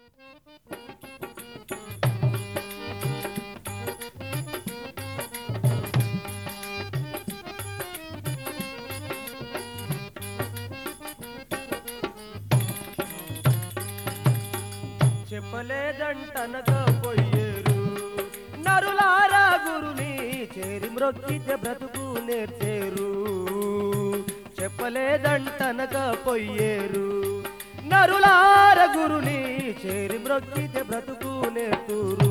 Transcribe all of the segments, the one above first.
చెప్పలేదంటనగా పోయేరు నరులారా గురుని చేరి మ్రొక్కితే బ్రతుకు నేర్చేరు. చెప్పలేదంటనగా పోయేరు నరులార గురుని చేరి మ్రొక్కితే బ్రతుకు నేర్తురు.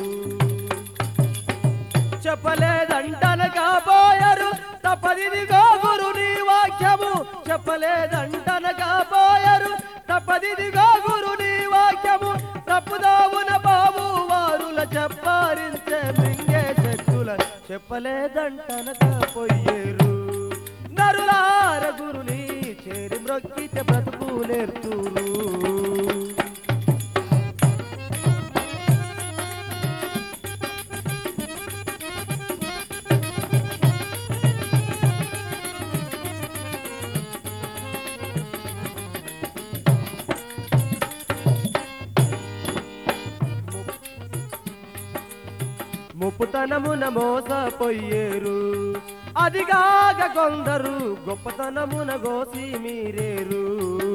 చెప్పలేదంటనగా పోయారు తప్పదిదిగో గురుని వాక్యము. చెప్పలేదంటనగా పోయారు తప్పదిదిగో గురుని వాక్యము. తప్పుదావున బాబు వారుల చెప్పారించే మింగే చెట్టుల చెప్పలేదంటనగా పోయేరు నరులార గురుని చేరి మ్రొక్కితే బ్రతుకు నేర్తురు. ముప్పుతనమున మోసపోయేరు అదిగాక కొందరు గొప్పతనమున గోసి మీరేరు.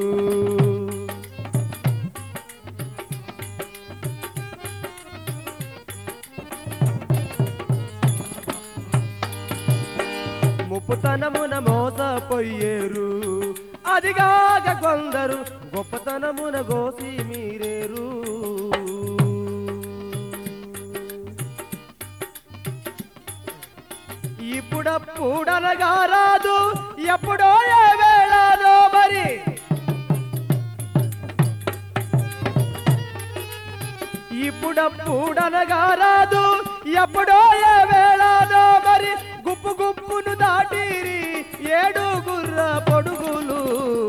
ముప్పుతనమున మోసపోయేరు అదిగాక కొందరు గొప్పతనమున గోసి మీరేరు. ఇప్పుడప్పుడనగా రాదు ఎప్పుడో ఏ వేళనో మరి. ఇప్పుడప్పుడనగా రాదు ఎప్పుడో ఏ వేళనో మరి. గుప్పు గుప్పును దాటిరి ఏడుగుర్ర పొడుగులు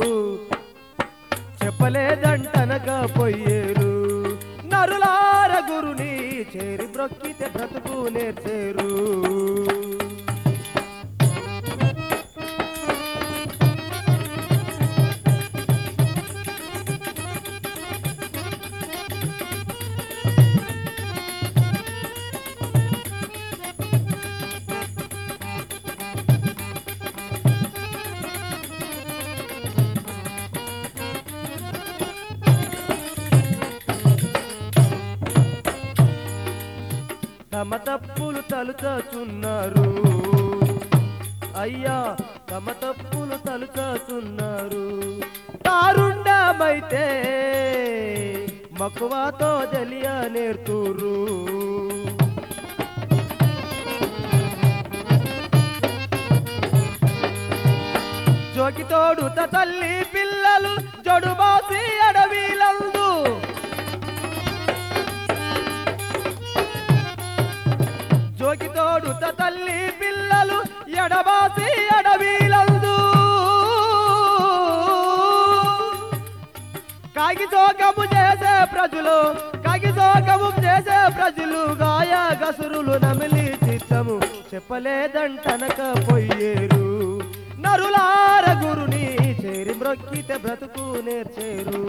చెప్పలేదంటనగా పోయేరు నరులార గురుని చేరి మ్రొక్కితే బ్రతుకు నేర్చేరు. తమ తప్పులు తలుచున్నారు అయ్యా తమ తప్పులు తలుచున్నారు. తారుండమైతే మక్కువతో తెలియ నేర్తురు. జోకితోడు తల్లి పిల్లలు జడుబాసి అడవిలందు. జోకితోడు తల్లి పిల్లలు ఎడబాసి అడవిలందు. కాగిజోగము చేసే ప్రజలు కాగిజోగము చేసే ప్రజలు గాయ గసురులు నమిలి చిత్తము చెప్పలేదంటనక పోయేరు నరులార గురుని చేరి మ్రొక్కితే బ్రతుకు నేర్చేరు.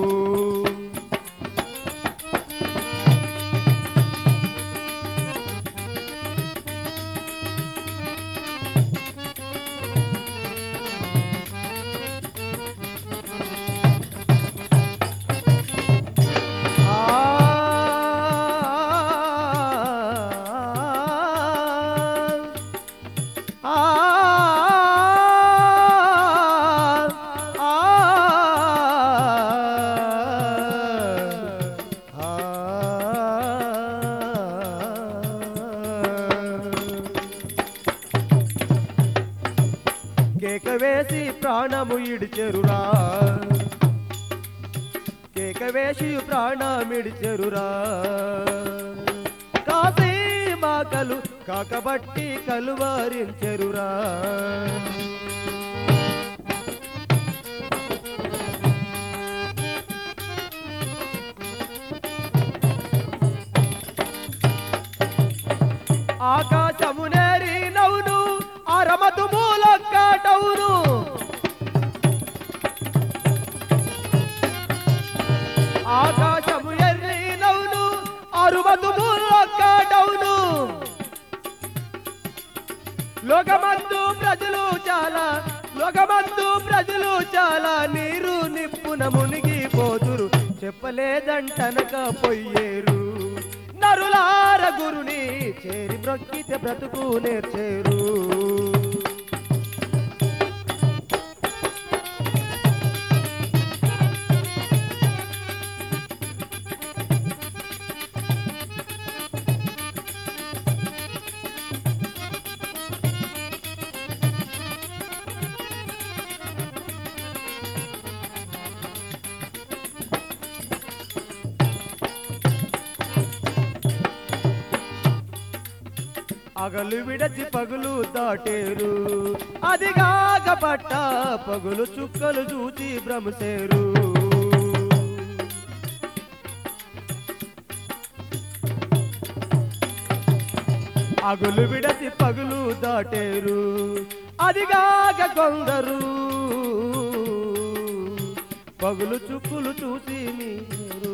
కేకవేసి ప్రాణము ఇడిచెరురా కేకవేసి ప్రాణమిడిచెరురా. కాసీ మాకలు కాకబట్టి కలువారించెరురా. ఆకాశమునేరి నవ్వును అరమతు మూలొక్కటవును. ఆకాశము అరమతుములొక్కటౌను లోకమందు ప్రజలు చాలా నీరు నిప్పున మునిగిపోతురు చెప్పలేదంటనక పొయ్యేరు నరులార గురుని చేరి బ్రొక్కితే బ్రతుకు నేర్చేరు అగలు విడచి పగులు దాటేరు అదిగాక పట్ట పగులు చుక్కలు చూచి భ్రమసేరు అగులు విడచి పగులు దాటేరు అదిగాక కొందరు పగులు చుక్కులు చూసి మీరు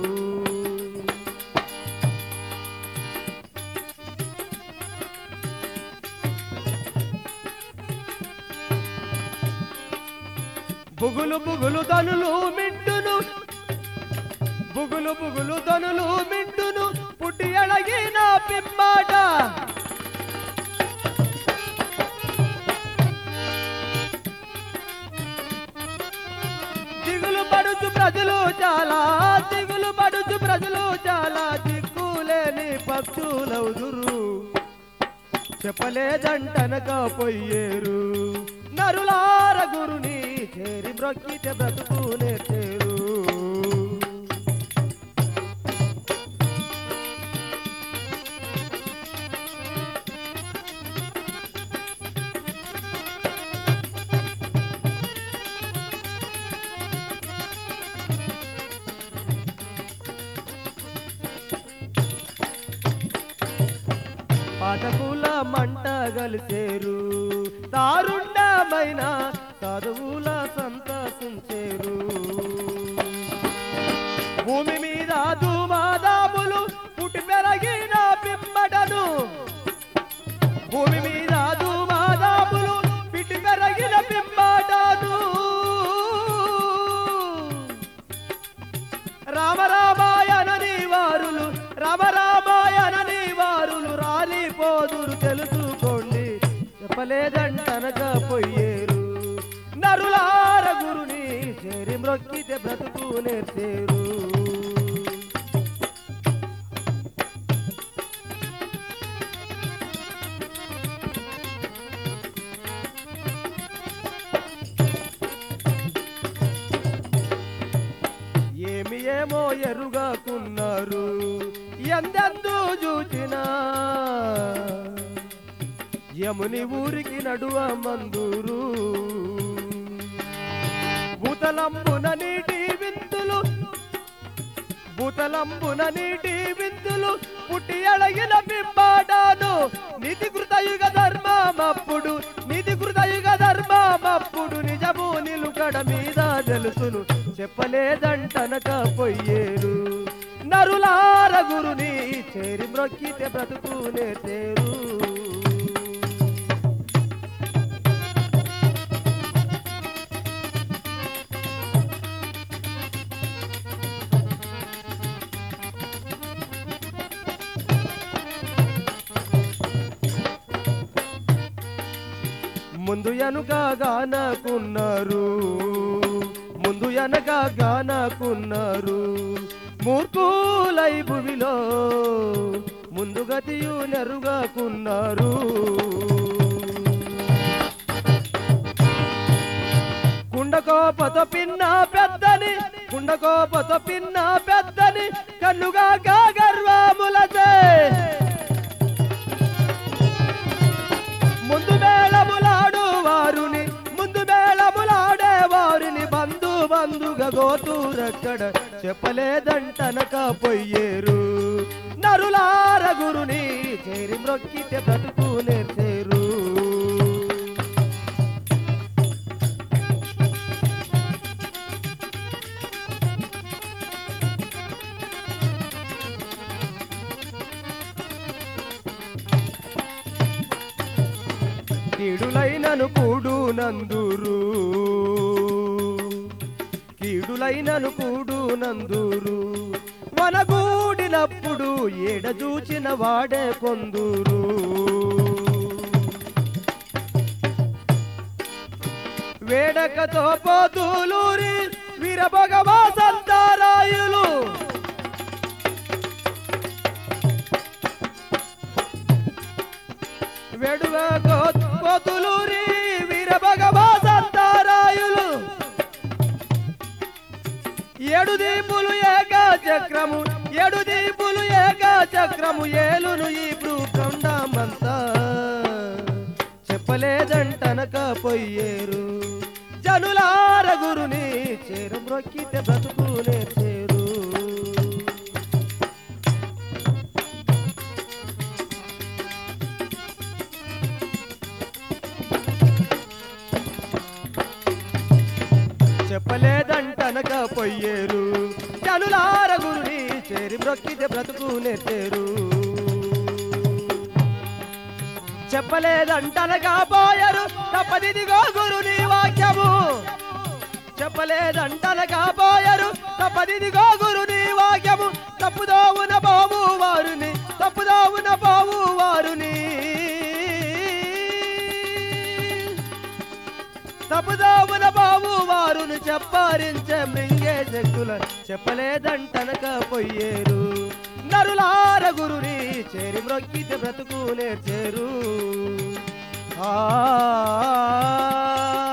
బుగులు ధనులు మింటును పుట్టి అడగిన పిమ్మాట దిగులు పడుచు ప్రజలు చాలా దిక్కులేని పక్షులవుదురు చెప్పలేదంటనక పొయ్యేరు నరులార గురుని చేరి బ్రొక్కితే బ్రతుకు నేర్చేరు పాఠకుల మంట గలిచేరు దారుణమైన చదువుల సంతసించేరు భూమి మీద ధూమాదాములు పుట్టి పెరగిన పిమ్మటను రామరామాయణని వారులు రాలిపోదురు తెలుసుకోండి చెప్పలేదంటనక పొయ్యేరు నరులార గురుని చేరి మ్రొక్కితే బ్రతుకు నేర్చేరు ఏమో ఎరుగాకున్నారు ఎందెందు చూచినా యముని ఊరికి నడువ మందూరు భూతలంబున నీటి విందులు పుట్టి అడగిన బింబాడాను నిధి కృతయుగ ధర్మమప్పుడు నిజము నిలుకడ మీద తెలుసును చెప్పలేదంటనక పొయ్యేరు నరులార గురుని చేరి మ్రొక్కితే బ్రతుకు నేర్చేరు ముందు ఎనక గానకున్నారు మూర్ఖులై భూమిలో ముందు గతియు నెరుగాకున్నారు కుండకోపతో పిన్న పెద్దని కన్నుగా గర్వములచే ముందు మేళములాడే వారిని బంధుగా గోతూరక్కడ చెప్పలేదంటనక పొయ్యేరు నరులార గురుని చేరి మ్రొక్కితే బ్రతుకు నేర్చేరు కీడులైనను కూడు నందురు కీడులైనను కూడు నందురు వనగూడినప్పుడు ఏడ చూచిన వాడే కొందురు వేడకతో పోతులూరి వీరభగవా సంతారాయులు వేడుకతో పోతులూరి వీరభగవా సంతారాయులు ఏడు దీపులు ఏకచక్రము ఏడు దీపులు ఏకచక్రము ఏలును ఈ భూఖండమంతా చెప్పలేదంటనక పొయ్యేరు జనులార గురుని చేరు మ్రొక్కితే బ్రతుకునే చేరు చెప్పలేదంటనక పొయ్యేరు జనులార గురుని చేరి మ్రొక్కితే బ్రతుకునే చేరు చెప్పలేదంటనగా పోయరు తప్పదిదిగో గురుని వాక్యము చెప్పలేదంటనగా పోయరు తప్పదిదిగో గురుని వాక్యము తప్పుదోవున బావు వారుని తప్పుదోవున బావు వారుని తప్పుదోవున బావు వారుని చెప్పారించే మృంగే శక్తుల చెప్పలేదంటనక పొయ్యేరు నరులార గురుని చేరి మ్రొక్కితే బ్రతుకునే చేరు ఆ